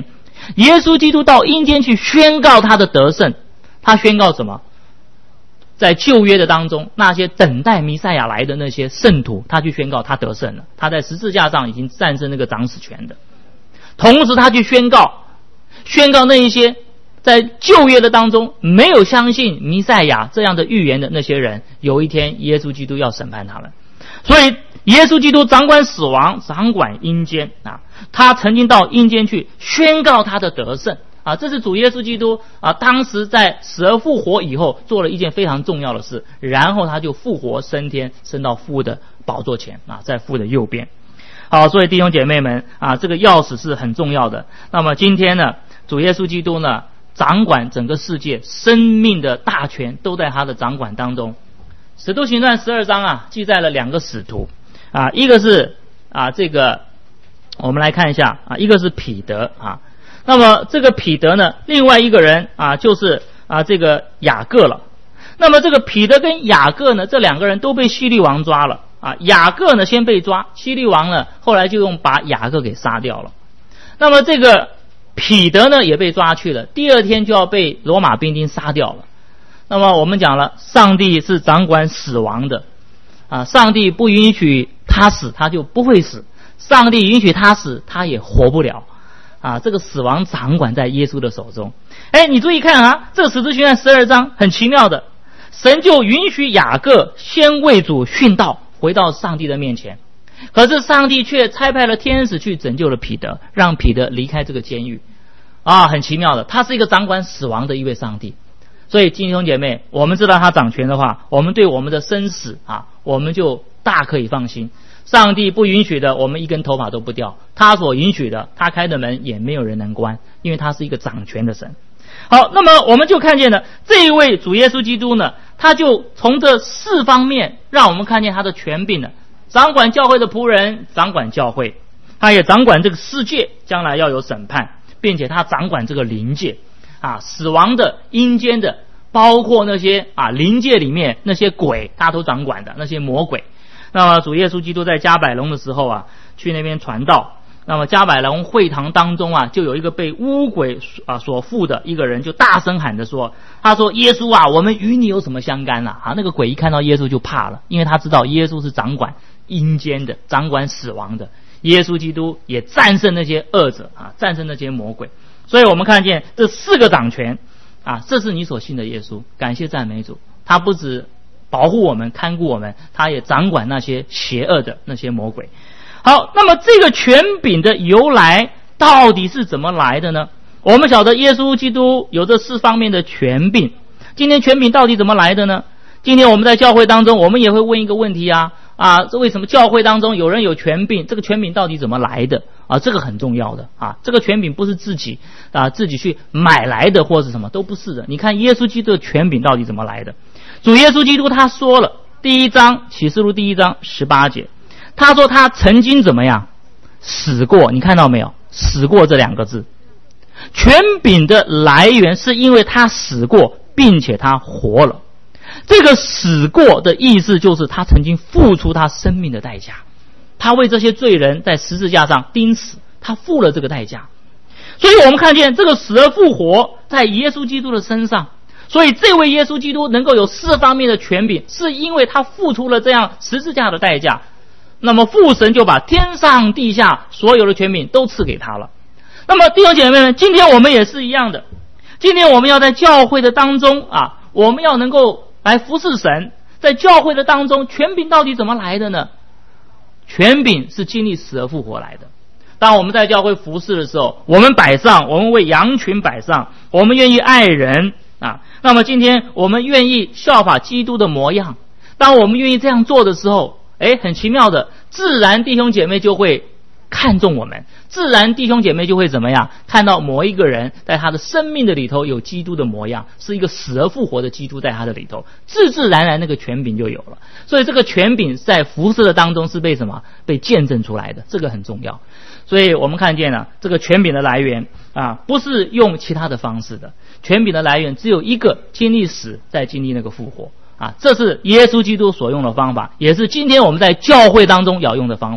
耶稣基督到阴间去宣告他的得胜。他宣告什么？在旧约的当中，那些等待弥赛亚来的那些圣徒，他去宣告他得胜了，他在十字架上已经战胜那个掌死权的。同时他去宣告那一些在旧约的当中没有相信弥赛亚这样的预言的那些人，有一天耶稣基督要审判他们。所以耶稣基督掌管死亡，掌管阴间啊，他曾经到阴间去宣告他的得胜啊，这是主耶稣基督啊，当时在死而复活以后做了一件非常重要的事，然后他就复活升天，升到父的宝座前啊，在父的右边。好，所以弟兄姐妹们啊，这个钥匙是很重要的。那么今天呢，主耶稣基督呢，掌管整个世界，生命的大权都在他的掌管当中。使徒行传12章啊，记载了2个使徒啊，一个是啊这个我们来看一下啊，一个是彼得啊。那么这个彼得呢，另外一个人啊就是啊这个雅各了。那么这个彼得跟雅各呢，这2个人都被希律王抓了啊。雅各呢先被抓，希律王呢后来就把雅各给杀掉了。那么这个彼得呢也被抓去了，第2天就要被罗马兵丁杀掉了。那么我们讲了，上帝是掌管死亡的啊，上帝不允许他死，他就不会死；上帝允许他死，他也活不了啊。这个死亡掌管在耶稣的手中。你注意看啊，这个使徒行传12章很奇妙的，神就允许雅各先为主殉道，回到上帝的面前。可是上帝却差派了天使去拯救了彼得，让彼得离开这个监狱啊，很奇妙的，他是一个掌管死亡的一位上帝。所以弟兄姐妹，我们知道他掌权的话，我们对我们的生死啊，我们就大可以放心。上帝不允许的，我们一根头发都不掉；他所允许的，他开的门也没有人能关，因为他是一个掌权的神。好，那么我们就看见了这一位主耶稣基督呢，他就从这4方面让我们看见他的权柄了。掌管教会的仆人，掌管教会，他也掌管这个世界，将来要有审判，并且他掌管这个灵界啊，死亡的、阴间的，包括那些啊灵界里面那些鬼，他都掌管的，那些魔鬼。那么主耶稣基督在迦百农的时候啊，去那边传道。那么迦百农会堂当中啊，就有一个被污鬼啊所附的一个人，就大声喊着说，他说：耶稣啊，我们与你有什么相干啊？那个鬼一看到耶稣就怕了，因为他知道耶稣是掌管阴间的，掌管死亡的。耶稣基督也战胜那些恶者啊，战胜那些魔鬼。所以我们看见这4个掌权啊，这是你所信的耶稣。感谢赞美主，他不止保护我们、看顾我们，他也掌管那些邪恶的那些魔鬼。好，那么这个权柄的由来到底是怎么来的呢？我们晓得耶稣基督有这4方面的权柄。今天权柄到底怎么来的呢？今天我们在教会当中，我们也会问一个问题啊，这为什么教会当中有人有权柄？这个权柄到底怎么来的啊？这个很重要的啊，这个权柄不是自己去买来的，或是什么都不是的。你看耶稣基督的权柄到底怎么来的？主耶稣基督他说了，第1章启示录第1章18节，他说他曾经怎么样死过，你看到没有？死过这2个字。权柄的来源是因为他死过，并且他活了。这个死过的意思就是他曾经付出他生命的代价，他为这些罪人在十字架上钉死，他付了这个代价。所以我们看见这个死而复活在耶稣基督的身上，所以这位耶稣基督能够有4方面的权柄，是因为他付出了这样十字架的代价。那么父神就把天上地下所有的权柄都赐给他了。那么弟兄姐妹们，今天我们也是一样的，今天我们要在教会的当中我们要能够来服侍神。在教会的当中，权柄到底怎么来的呢？权柄是经历死而复活来的。当我们在教会服侍的时候，我们摆上，我们为羊群摆上，我们愿意爱人那么今天我们愿意效法基督的模样。当我们愿意这样做的时候，很奇妙的，自然弟兄姐妹就会看重我们，自然弟兄姐妹就会怎么样？看到某一个人在他的生命的里头有基督的模样，是一个死而复活的基督在他的里头，自自然然那个权柄就有了。所以这个权柄在服事的当中是被什么？被见证出来的，这个很重要。所以我们看见这个权柄的来源不是用其他的方式的，权柄的来源只有一个，经历死再经历那个复活这是耶稣基督所用的方法，也是今天我们在教会当中要用的方法。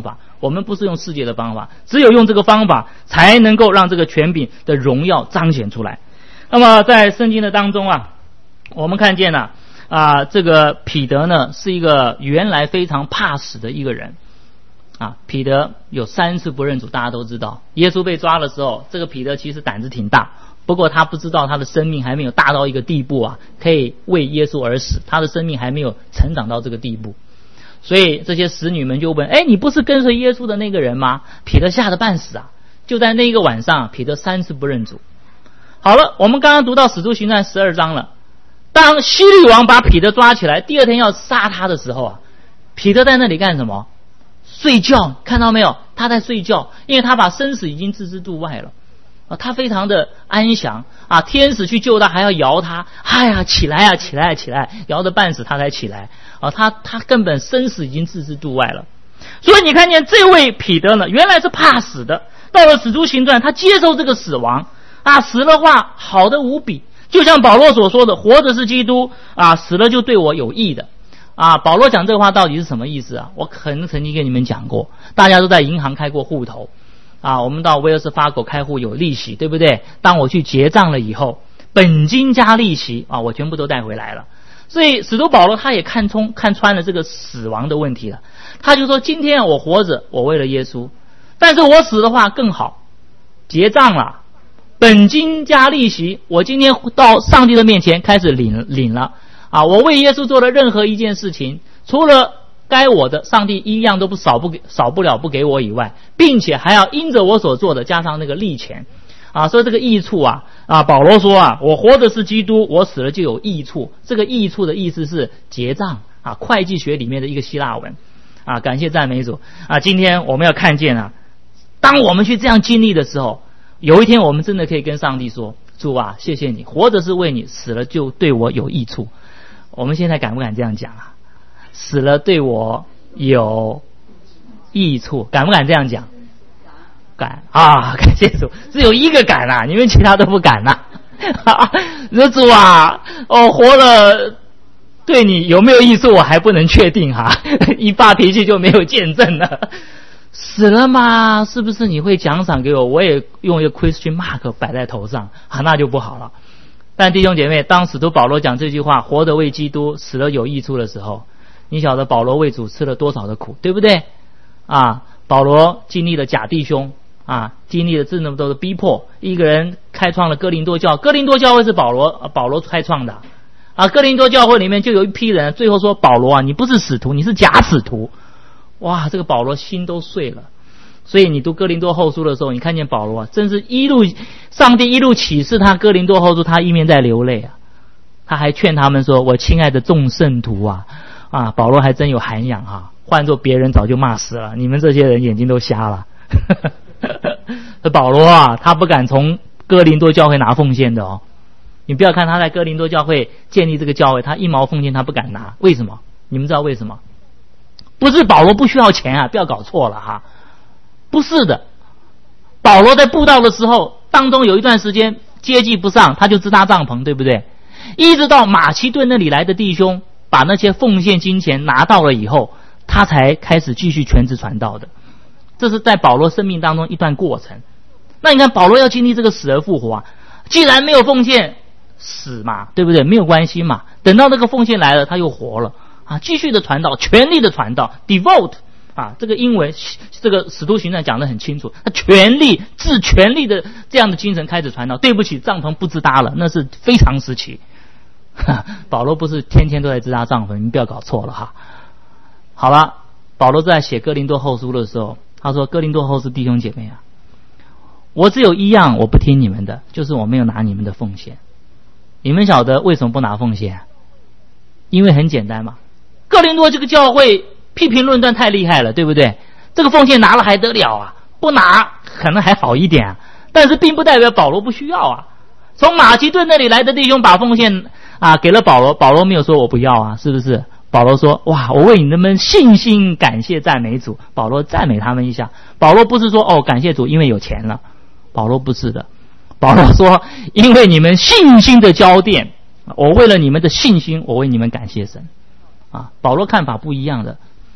我们不是用世界的方法，只有用这个方法才能够让这个权柄的荣耀彰显出来。那么在圣经的当中啊，我们看见了这个彼得呢是一个原来非常怕死的一个人彼得有3次不认主，大家都知道。耶稣被抓的时候，这个彼得其实胆子挺大，不过他不知道他的生命还没有大到一个地步可以为耶稣而死，他的生命还没有成长到这个地步。所以这些使女们就问，你不是跟随耶稣的那个人吗？彼得吓得半死就在那个晚上，彼得3次不认主。好了，我们刚刚读到使徒行传12章了。当希律王把彼得抓起来，第二天要杀他的时候彼得在那里干什么？睡觉，看到没有？他在睡觉，因为他把生死已经置之度外了他非常的安详天使去救他还要摇他，起来起来起来，摇得半死他才起来他根本生死已经置之度外了。所以你看见这位彼得呢，原来是怕死的，到了使徒行传他接受这个死亡死的话好得无比，就像保罗所说的，活着是基督死了就对我有益的保罗讲这个话到底是什么意思我曾经跟你们讲过，大家都在银行开过户头我们到威尔斯法狗开户有利息，对不对？当我去结账了以后，本金加利息我全部都带回来了。所以使徒保罗他也看穿了这个死亡的问题了，他就说今天我活着我为了耶稣，但是我死的话更好，结账了，本金加利息，我今天到上帝的面前开始领了我为耶稣做的任何一件事情，除了该我的，上帝一样都少不了不给我以外，并且还要因着我所做的加上那个利钱所以这个益处保罗说我活的是基督，我死了就有益处。这个益处的意思是结账会计学里面的一个希腊文感谢赞美主今天我们要看见当我们去这样经历的时候，有一天我们真的可以跟上帝说，主谢谢你，活着是为你，死了就对我有益处。我们现在敢不敢这样讲死了对我有益处，敢不敢这样讲？敢感谢主，只有一个敢你们其他都不敢你说主活了对你有没有益处我还不能确定一发脾气就没有见证了。死了嘛，是不是你会奖赏给我？我也用一个 question mark 摆在头上那就不好了。但弟兄姐妹，当使徒保罗讲这句话，活得为基督，死了有益处的时候，你晓得保罗为主吃了多少的苦，对不对保罗经历了假弟兄经历了这么多的逼迫，一个人开创了哥林多教，哥林多教会是保罗开创的哥林多教会里面就有一批人最后说，保罗你不是使徒，你是假使徒。这个保罗心都碎了。所以你读哥林多后书的时候，你看见保罗真是上帝一路启示他哥林多后书，他一面在流泪他还劝他们说，我亲爱的众圣徒保罗还真有涵养换做别人早就骂死了，你们这些人眼睛都瞎了保罗他不敢从哥林多教会拿奉献的你不要看他在哥林多教会建立这个教会，他1毛奉献他不敢拿。为什么？你们知道为什么？不是保罗不需要钱不要搞错了不是的，保罗在布道的时候当中有一段时间接济不上，他就支搭帐篷，对不对？一直到马其顿那里来的弟兄把那些奉献金钱拿到了以后，他才开始继续全职传道的。这是在保罗生命当中一段过程。那你看保罗要经历这个死而复活既然没有奉献死嘛，对不对？没有关系嘛，等到那个奉献来了他又活了继续的传道，全力的传道 devote这个英文这个使徒行传讲得很清楚，他全力的这样的精神开始传道。对不起，帐篷不支搭了，那是非常时期保罗不是天天都在支搭帐篷，你不要搞错了好了，保罗在写哥林多后书的时候，他说，哥林多后书弟兄姐妹我只有一样我不听你们的，就是我没有拿你们的奉献。你们晓得为什么不拿奉献？因为很简单嘛，哥林多这个教会批评论断太厉害了，对不对？这个奉献拿了还得了不拿可能还好一点但是并不代表保罗不需要从马其顿那里来的弟兄把奉献给了保罗，保罗没有说我不要是不是？保罗说，我为你们信心感谢赞美主。保罗赞美他们一下。保罗不是说感谢主因为有钱了，保罗不是的。保罗说，因为你们信心的交奠，我为了你们的信心，我为你们感谢神保罗看法不一样的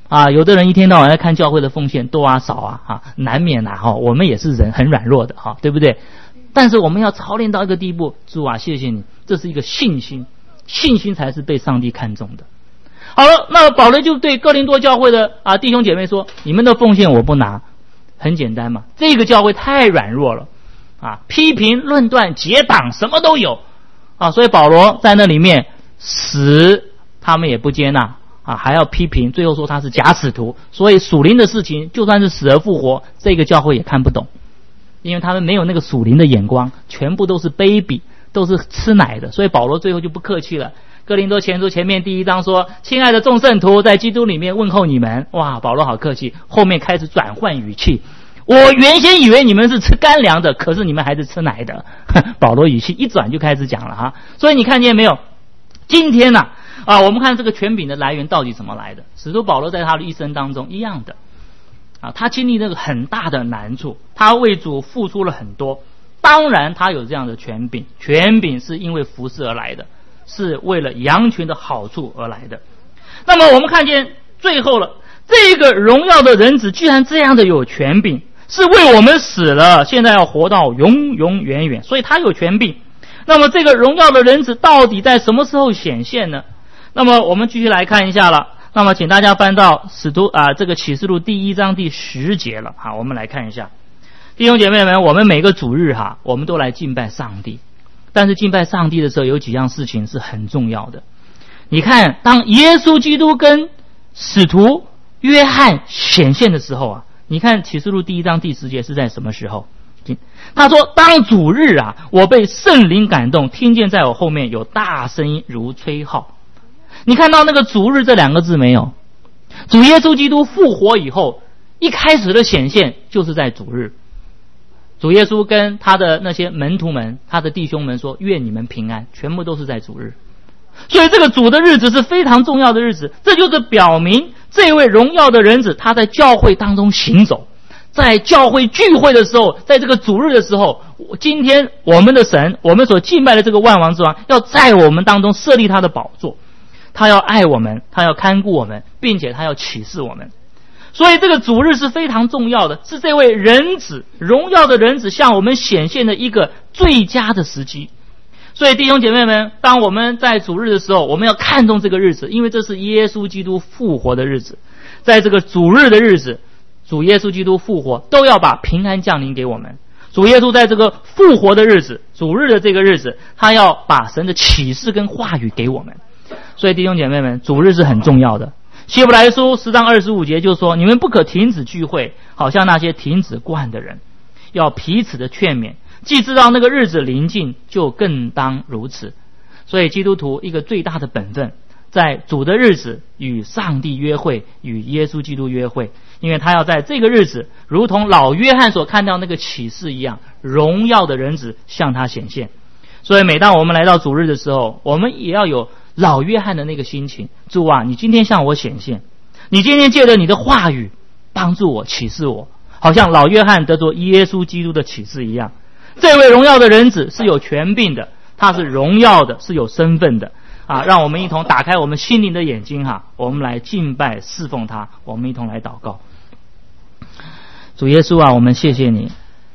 有的人一天到晚在看教会的奉献多啊少啊，难免我们也是人，很软弱的对不对？但是我们要操练到一个地步，主啊，谢谢你，这是一个信心，信心才是被上帝看重的。好了，那保罗就对哥林多教会的弟兄姐妹说，你们的奉献我不拿，很简单嘛，这个教会太软弱了批评论断结党什么都有所以保罗在那里面死他们也不接纳还要批评，最后说他是假使徒，所以属灵的事情就算是死而复活，这个教会也看不懂，因为他们没有那个属灵的眼光，全部都是baby，都是吃奶的，所以保罗最后就不客气了。哥林多前书前面第1章说，亲爱的众圣徒，在基督里面问候你们。哇，保罗好客气，后面开始转换语气，我原先以为你们是吃干粮的，可是你们还是吃奶的。保罗语气一转就开始讲了所以你看见没有，今天我们看这个权柄的来源到底怎么来的。使徒保罗在他的一生当中一样的他经历那个很大的难处，他为主付出了很多，当然他有这样的权柄，权柄是因为服事而来的，是为了羊群的好处而来的。那么我们看见最后了，这个荣耀的人子居然这样的有权柄，是为我们死了，现在要活到永永远远，所以他有权柄。那么这个荣耀的人子到底在什么时候显现呢？那么我们继续来看一下了。那么请大家翻到这个启示录第1章第10节了我们来看一下。弟兄姐妹们，我们每个主日我们都来敬拜上帝，但是敬拜上帝的时候有几样事情是很重要的。你看，当耶稣基督跟使徒约翰显现的时候你看启示录第1章第10节是在什么时候？他说，当主日我被圣灵感动，听见在我后面有大声音如吹号。你看到那个主日这2个字没有？主耶稣基督复活以后，一开始的显现就是在主日。主耶稣跟他的那些门徒们，他的弟兄们说，愿你们平安，全部都是在主日。所以这个主的日子是非常重要的日子，这就是表明这位荣耀的人子他在教会当中行走，在教会聚会的时候，在这个主日的时候，今天我们的神，我们所敬拜的这个万王之王，要在我们当中设立他的宝座，他要爱我们，他要看顾我们，并且他要启示我们。所以这个主日是非常重要的，是这位人子，荣耀的人子向我们显现的一个最佳的时机。所以弟兄姐妹们，当我们在主日的时候，我们要看重这个日子，因为这是耶稣基督复活的日子。在这个主日的日子，主耶稣基督复活，都要把平安降临给我们。主耶稣在这个复活的日子，主日的这个日子，他要把神的启示跟话语给我们。所以弟兄姐妹们，主日是很重要的。希伯来书10章25节就说，你们不可停止聚会，好像那些停止惯的人，要彼此的劝勉，既知道那个日子临近，就更当如此。所以基督徒一个最大的本分，在主的日子与上帝约会，与耶稣基督约会，因为他要在这个日子，如同老约翰所看到那个启示一样，荣耀的人子向他显现。所以每当我们来到主日的时候，我们也要有老约翰的那个心情，主啊，你今天向我显现，你今天借着你的话语帮助我，启示我，好像老约翰得着耶稣基督的启示一样。这位荣耀的人子是有权柄的，他是荣耀的，是有身份的让我们一同打开我们心灵的眼睛我们来敬拜侍奉他，我们一同来祷告。主耶稣我们谢谢你，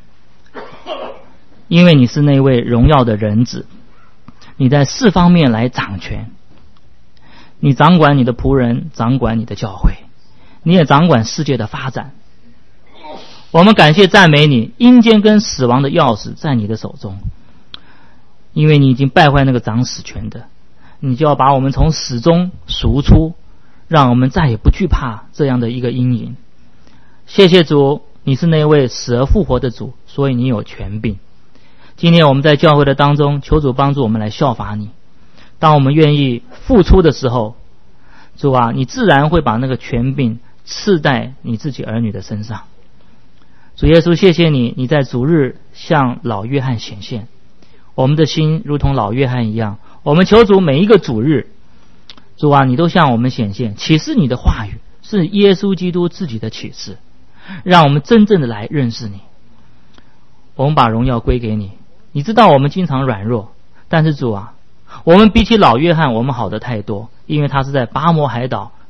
因为你是那位荣耀的人子，你在4方面来掌权，你掌管你的仆人，掌管你的教会，你也掌管世界的发展。我们感谢赞美你，阴间跟死亡的钥匙在你的手中，因为你已经败坏那个掌死权的，你就要把我们从死中赎出，让我们再也不惧怕这样的一个阴影。谢谢主，你是那位死而复活的主，所以你有权柄。今天我们在教会的当中，求主帮助我们来效法你。当我们愿意付出的时候，主啊，你自然会把那个权柄赐在你自己儿女的身上。主耶稣，谢谢你，你在主日向老约翰显现，我们的心如同老约翰一样。我们求主每一个主日，主啊，你都向我们显现，启示你的话语是耶稣基督自己的启示，让我们真正的来认识你。我们把荣耀归给你。你知道我们经常软弱，但是主啊，我们比起老约翰我们好的太多，因为他是在巴摩海岛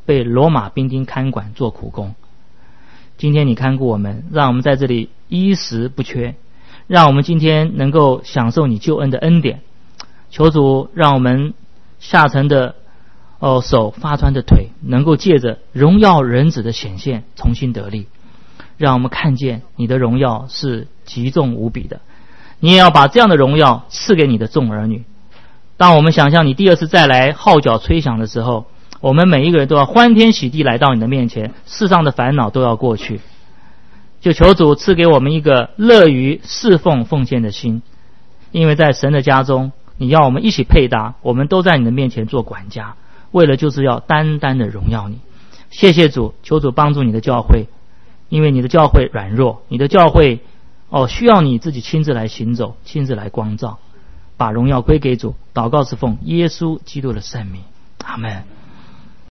被罗马兵丁看管做苦工。今天你看顾我们，让我们在这里衣食不缺，让我们今天能够享受你救恩的恩典。求主让我们下沉的手，发穿的腿，能够借着荣耀人子的显现重新得力，让我们看见你的荣耀是极重无比的。你也要把这样的荣耀赐给你的众儿女。当我们想象你第二次再来号角吹响的时候，我们每一个人都要欢天喜地来到你的面前，世上的烦恼都要过去。就求主赐给我们一个乐于侍奉奉献的心，因为在神的家中，你要我们一起配搭，我们都在你的面前做管家，为了就是要单单的荣耀你。谢谢主，求主帮助你的教会，因为你的教会软弱，你的教会需要你自己亲自来行走，亲自来光照，把荣耀归给主。祷告是奉耶稣基督的圣名，阿们。